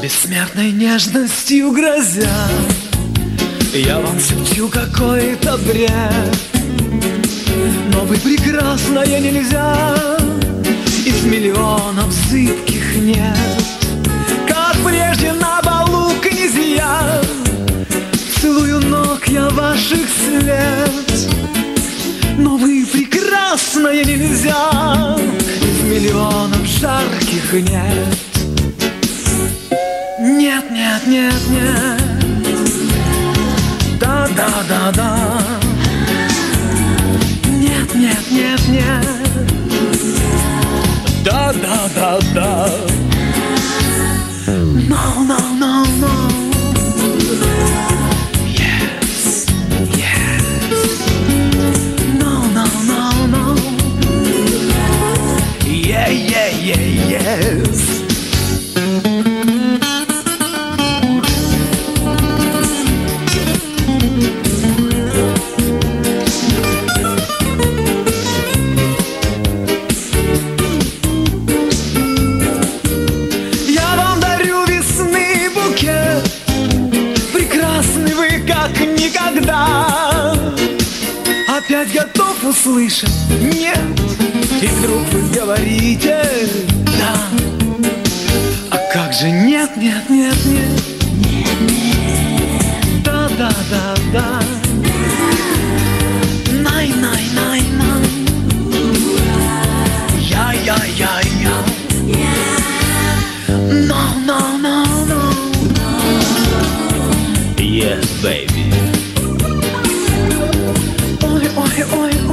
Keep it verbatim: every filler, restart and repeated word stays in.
Бессмертной нежностью грозя, я вам шепчу какой-то бред. Но вы прекрасная нельзя, из миллионов зыбких нет. Как прежде на балу князья, целую ног я ваших след. Но вы прекрасная нельзя, из миллионов жарких нет. Нет, нет, нет, нет. Да, да, да, да. Нет, нет, нет, нет. Да, да, да, да. No, no, no, no. Yes, yes. No, no, no, no. Yeah, yeah, yeah, yes. Никогда опять готов услышать нет, и вдруг вы говорите да. А как же нет, нет, нет, нет, нет, нет. Да, да, да, да. Най, най, най, най. Я, я, я, я. No, no, no, no. Yes, baby. Ой, ой, ой.